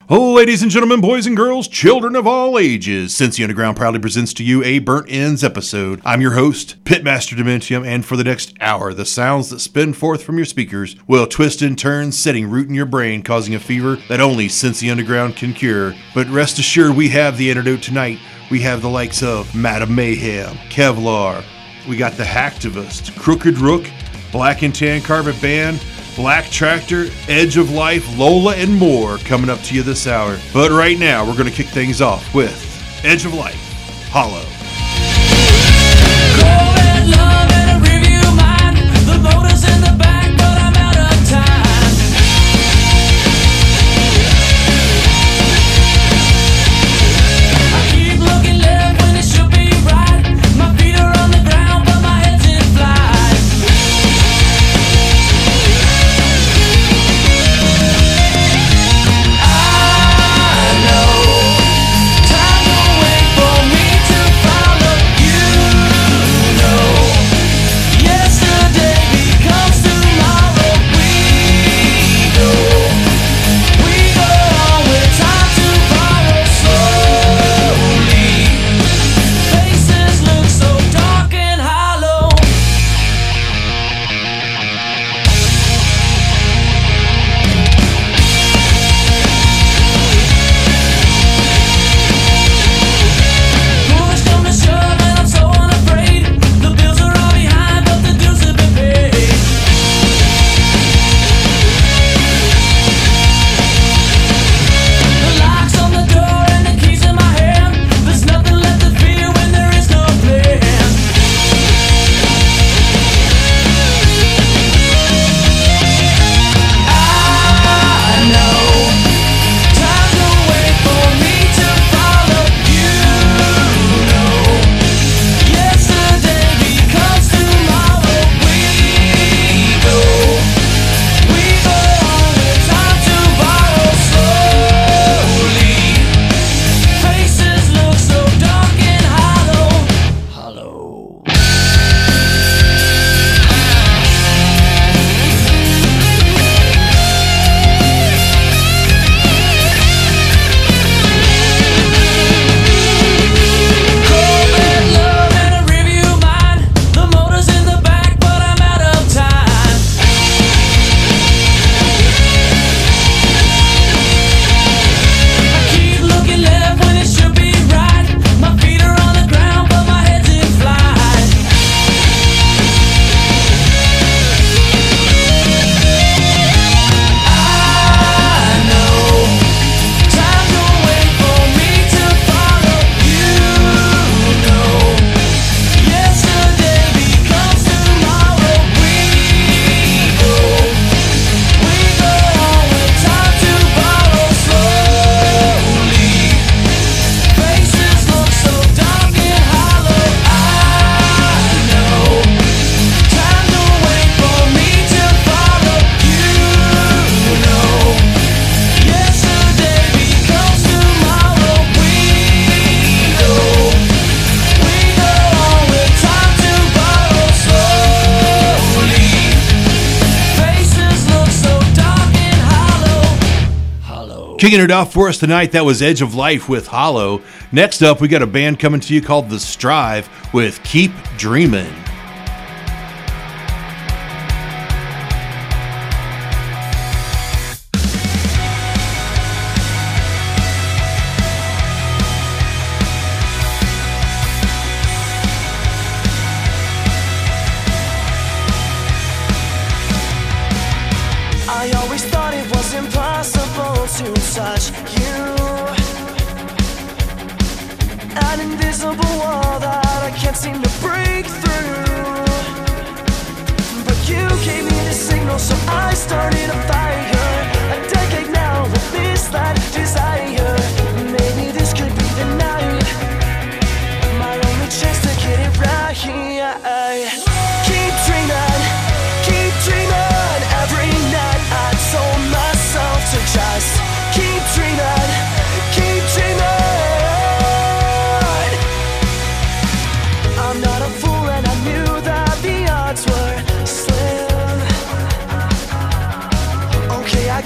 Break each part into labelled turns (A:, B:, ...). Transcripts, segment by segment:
A: Ladies and gentlemen, boys and girls, children of all ages, Cincy Underground proudly presents to you a Burnt Ends episode. I'm your host, Pitmaster Dementium, and for the next hour, the sounds that spin forth from your speakers will twist and turn, setting root in your brain, causing a fever that only Cincy Underground can cure. But rest assured, we have the antidote tonight. We have the likes of Madam Mayhem, Kevlar, we got the Hacktivist, Crooked Rook, Black and Tan Carpet Band, Black Tractor, Edge of Life, Lola, and more coming up to you this hour. But right now, we're going to kick things off with Edge of Life, Hollow. Kicking it off for us tonight, that was Edge of Life with Hollow. Next up, we got a band coming to you called The Strive with Keep Dreamin'.
B: I always thought it was impossible to touch you, an invisible wall that I can't seem to break through. But you gave me the signal, so I started a fire. A decade now with this that desire. Maybe this could be the night, my only chance to get it right. Keep dreaming, keep dreaming. Every night I told myself to just keep dreaming, keep dreaming. I'm not a fool and I knew that the odds were slim. Okay, I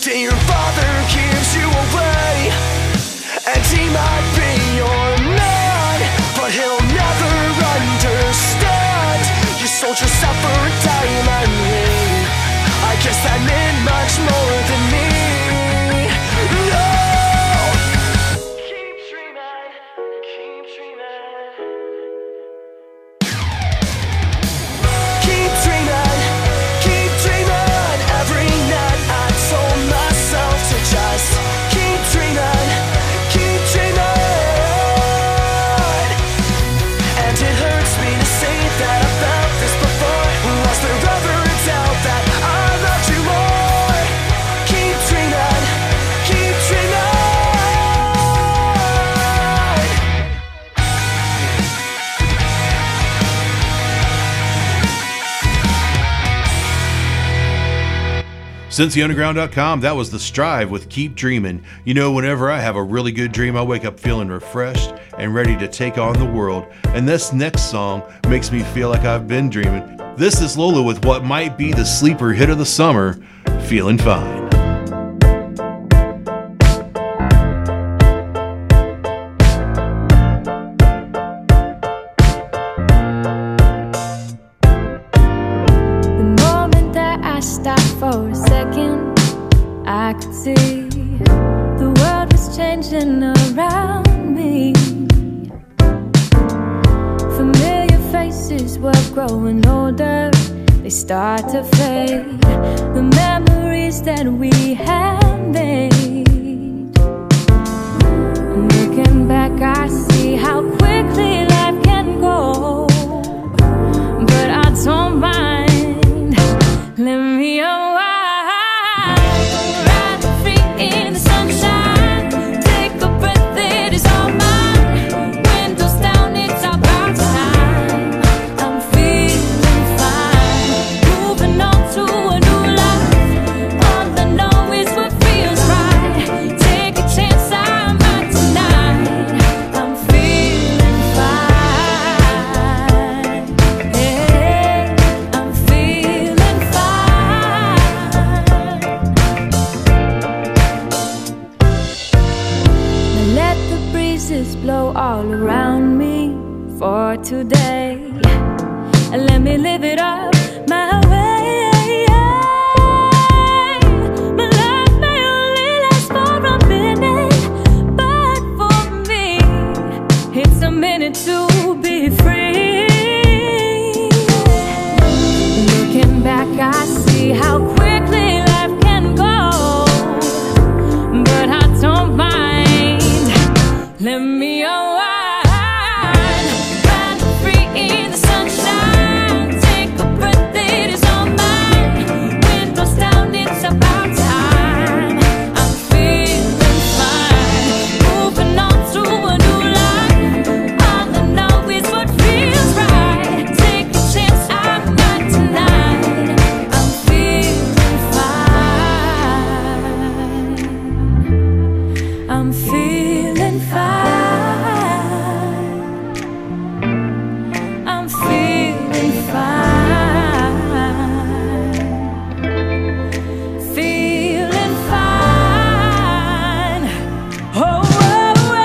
B: day your father gives you away, and he might be your man, but he'll never understand. You sold yourself for a diamond ring. I guess that meant much more than me. No! Keep dreaming, keep dreaming. Keep dreaming, keep dreaming. Every night I told myself to just keep dreaming, keep dreaming. And it hurts me to say that I felt this before. Was there ever a doubt that I loved you more? Keep dreaming, keep dreaming.
A: CincyUnderground.com, that was The Strive with Keep Dreamin'. You know, whenever I have a really good dream, I wake up feeling refreshed and ready to take on the world. And this next song makes me feel like I've been dreaming. This is Lola with what might be the sleeper hit of the summer, Feeling Fine.
C: The moment that I stopped for a second, I could see the world was changing around me. Familiar faces were growing older, they start to fade. The memories that we had made. Looking back, I see how quickly life can go, but I don't mind. Let me unwind, ride free in the sunshine, take a breath, it is all mine. Windows down, it's about time. I'm feeling fine, moving on to a new life. All I know is what feels right. Take a chance, I'm out tonight. I'm feeling fine. Yeah, I'm feeling fine. Now let the breezes blow all around me for today, and let me live it up my way. My life may only last for a minute, but for me, it's a minute to be free. Looking back, I see how quickly life can go, but I don't mind. Let me unwind, ride free in the sunshine, take a breath, it is all mine. Windows down, it's about time. I'm feeling fine, moving on to a new life. All I know is what feels right. Take a chance, I'm not tonight. I'm feeling fine. I'm feeling fine. I'm feeling fine. Feeling fine. Oh, oh, oh,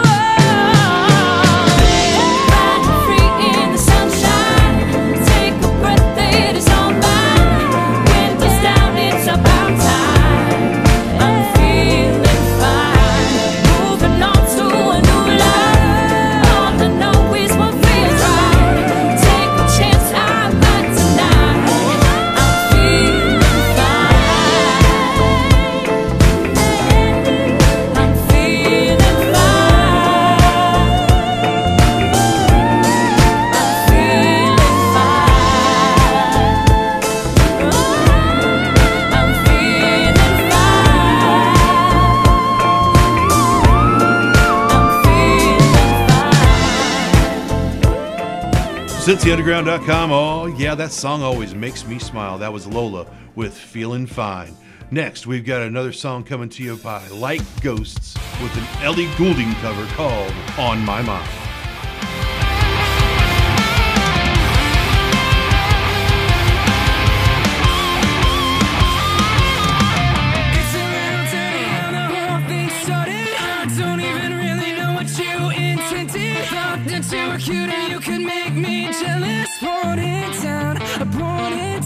C: ride free in the sunshine, take a breath, it is all mine. Windows down, it's about time. I'm feeling fine, moving on to a new life. All I know is what feels right. Take a chance, I'm not tonight. I'm feeling fine. I'm feeling
A: CincyUnderground.com. Oh, yeah, that song always makes me smile. That was Lola with Feeling Fine. Next, we've got another song coming to you by Like Ghosts with an Ellie Goulding cover called On My Mind.
B: It's an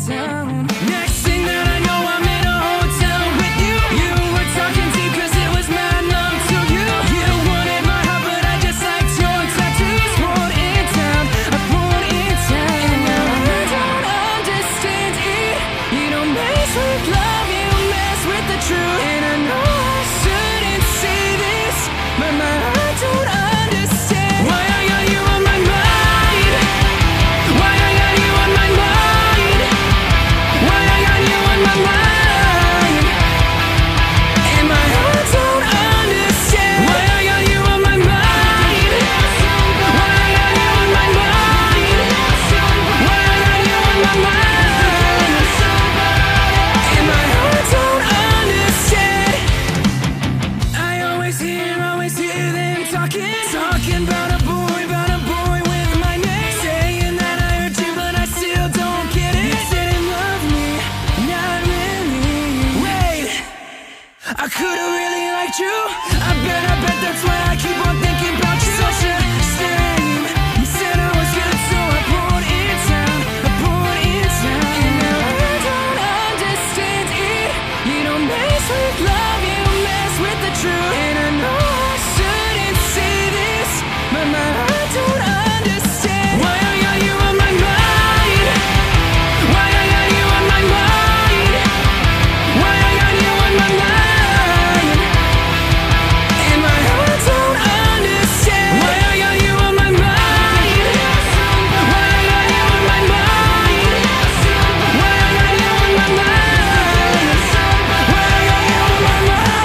C: town. Next thing that I know, I'm in a hotel with you. You were talking deep 'cause it was mad numb to you. You wanted my heart, but I just liked your tattoos. Born in town, I'm born in town. And now I don't understand it. You don't mess with love, you mess with the truth. And I know I shouldn't say this, but my heart don't understand why I got you on my mind. Why I got you on my mind. Why I got you on my mind. And my heart don't understand why I got you on my mind. Why I got you on my mind. Why I got you on my mind. And my heart don't understand. I always hear them talking about a boy with my name, saying that I hurt you, but I still don't get it. You didn't love me, not really. Wait, I could've really liked you. I bet that's why I keep on thinking about you. Such a shame. You said I was good, so I poured in town. And now I don't understand it. You don't mess with love, you mess with the truth. And I know I shouldn't say this, but my heart don't understand why I got you on my mind. Why I got you on my mind. Why I got you on my mind. And my heart don't understand why I got you on my mind. Why I got you on my mind. Why I got you on my mind. Why I got you on my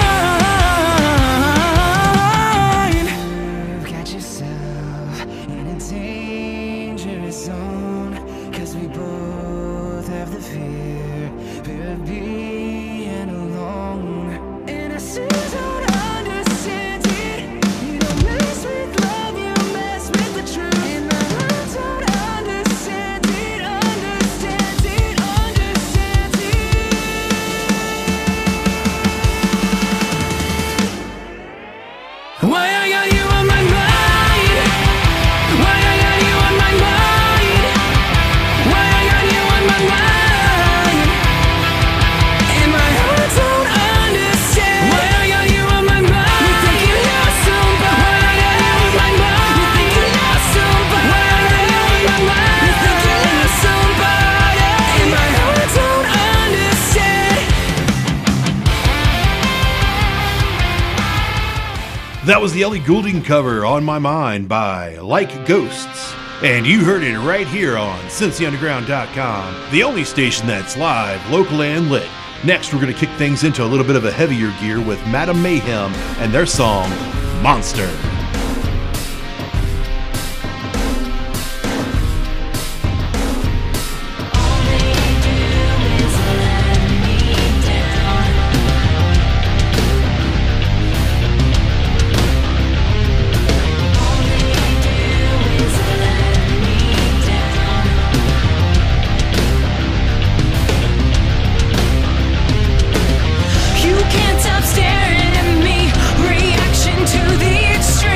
C: mind. You've got yourself in a dangerous zone, 'cause we both have the fear of being alone. And I still don't understand it. You don't mess with love, you mess with the truth. And my heart don't understand it, understand it, understand it. Why I got you on my mind. Why I got you on my mind. Why I got you on my mind. And my heart don't understand why I got you on my mind. You think you love somebody. Why I got you on my mind. You think you love somebody. Why I got you on my mind. You think you love somebody. And my heart don't understand.
A: That was the Ellie Goulding cover, On My Mind, by Like Ghosts. And you heard it right here on CincyUnderground.com, the only station that's live, local, and lit. Next, we're going to kick things into a little bit of a heavier gear with Madam Mayhem and their song, Monster.
C: You can't stop staring at me. Reaction to the extreme.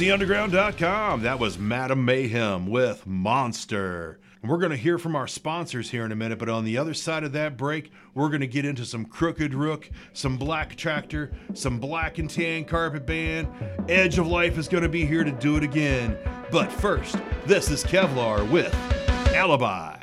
A: MCUnderground.com. That was Madam Mayhem with Monster. And we're going to hear from our sponsors here in a minute, but on the other side of that break, we're going to get into some Crooked Rook, some Black Tractor, some Black and Tan Carpet Band. Edge of Life is going to be here to do it again. But first, this is Kevlar with Alibi.